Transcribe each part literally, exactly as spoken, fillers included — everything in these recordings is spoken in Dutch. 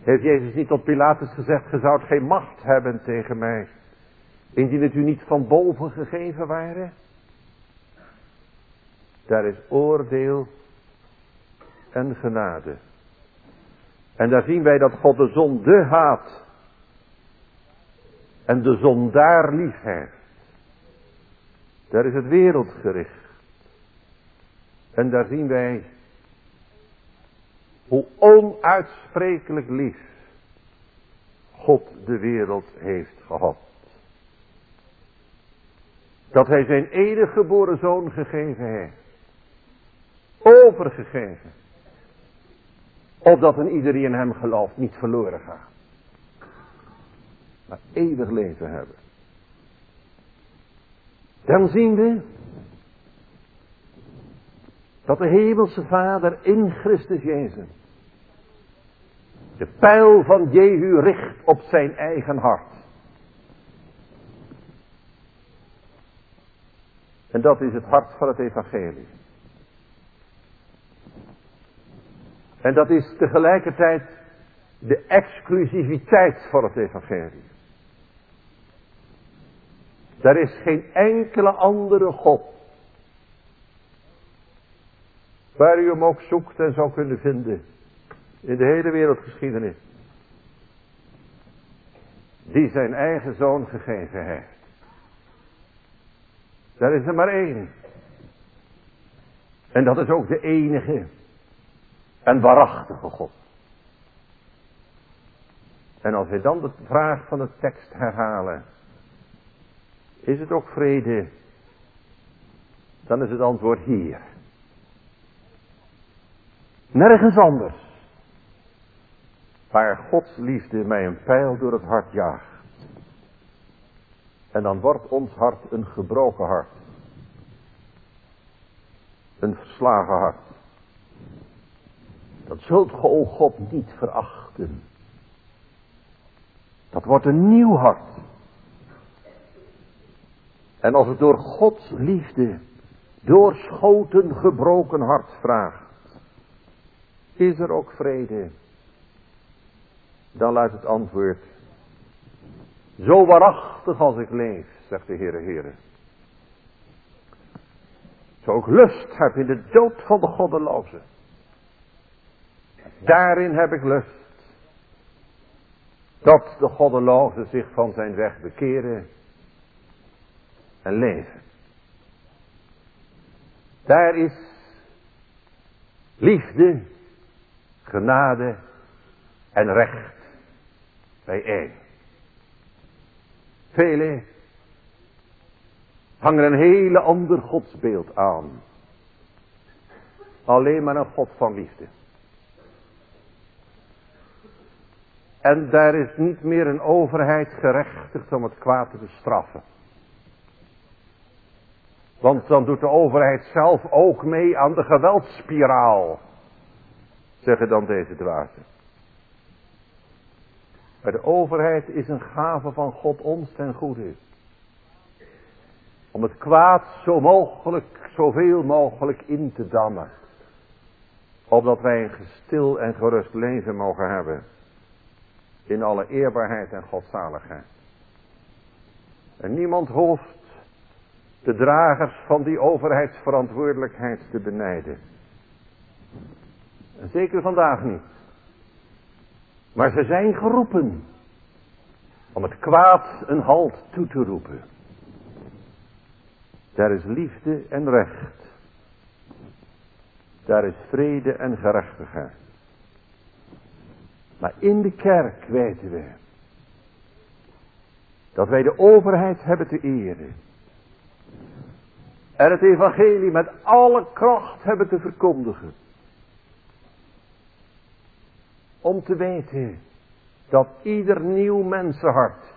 Heeft Jezus niet tot Pilatus gezegd, ge zoudt geen macht hebben tegen mij, indien het u niet van boven gegeven ware? Daar is oordeel en genade. En daar zien wij dat God de zonde haat en de zondaar lief heeft. Daar is het wereldgericht. En daar zien wij hoe onuitsprekelijk lief God de wereld heeft gehad. Dat hij zijn enige geboren zoon gegeven heeft. Overgegeven. Opdat een ieder die in hem gelooft niet verloren gaat. Maar eeuwig leven hebben. Dan zien we dat de hemelse Vader in Christus Jezus de pijl van Jehu richt op zijn eigen hart. En dat is het hart van het evangelie. En dat is tegelijkertijd de exclusiviteit van het evangelie. Er is geen enkele andere God, waar u hem ook zoekt en zou kunnen vinden, in de hele wereldgeschiedenis, die zijn eigen zoon gegeven heeft. Daar is er maar één. En dat is ook de enige en waarachtige God. En als wij dan de vraag van de tekst herhalen, is het ook vrede? Dan is het antwoord hier. Nergens anders. Waar Gods liefde mij een pijl door het hart jaagt. En dan wordt ons hart een gebroken hart. Een verslagen hart. Dat zult ge, o God, niet verachten. Dat wordt een nieuw hart. En als het door Gods liefde doorschoten gebroken hart vraagt, is er ook vrede? Dan luidt het antwoord: zo waarachtig als ik leef, zegt de Heere, Heere. Zo ik lust heb in de dood van de goddeloze. Daarin heb ik lust. Dat de goddeloze zich van zijn weg bekeren en leven. Daar is liefde, genade en recht bijeen. Velen hangen een hele ander godsbeeld aan. Alleen maar een God van liefde. En daar is niet meer een overheid gerechtigd om het kwaad te bestraffen. Want dan doet de overheid zelf ook mee aan de geweldsspiraal, zeggen dan deze dwazen. Maar de overheid is een gave van God ons ten goede. Om het kwaad zo mogelijk, zoveel mogelijk in te dammen. Opdat wij een gestil en gerust leven mogen hebben. In alle eerbaarheid en godzaligheid. En niemand hoeft de dragers van die overheidsverantwoordelijkheid te benijden. En zeker vandaag niet. Maar ze zijn geroepen om het kwaad een halt toe te roepen. Daar is liefde en recht. Daar is vrede en gerechtigheid. Maar in de kerk weten we dat wij de overheid hebben te eren. En het evangelie met alle kracht hebben te verkondigen. Om te weten dat ieder nieuw mensenhart,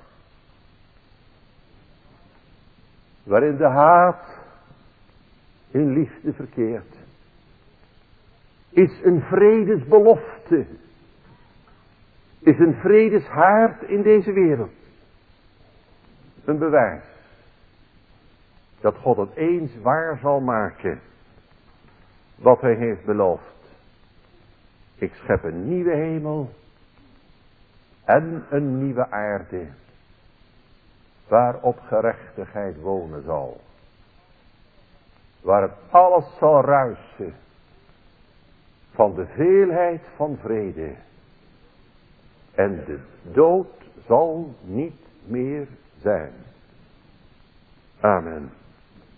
waarin de haat in liefde verkeert, is een vredesbelofte. Is een vredeshaard in deze wereld. Een bewijs dat God het eens waar zal maken wat hij heeft beloofd. Ik schep een nieuwe hemel en een nieuwe aarde, waarop gerechtigheid wonen zal. Waar het alles zal ruisen van de veelheid van vrede. En de dood zal niet meer zijn. Amen.